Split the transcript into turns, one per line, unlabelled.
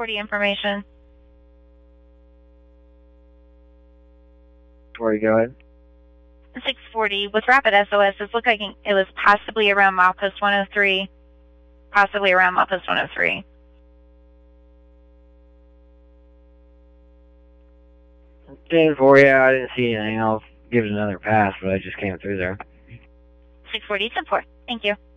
640 information.
40, go ahead.
640 with Rapid SOS. It looked like it was possibly around milepost 103. Possibly around milepost 103.
Ten 4, yeah, I didn't see anything. I'll give it another pass, but I just came through there.
640, 10-4. Thank you.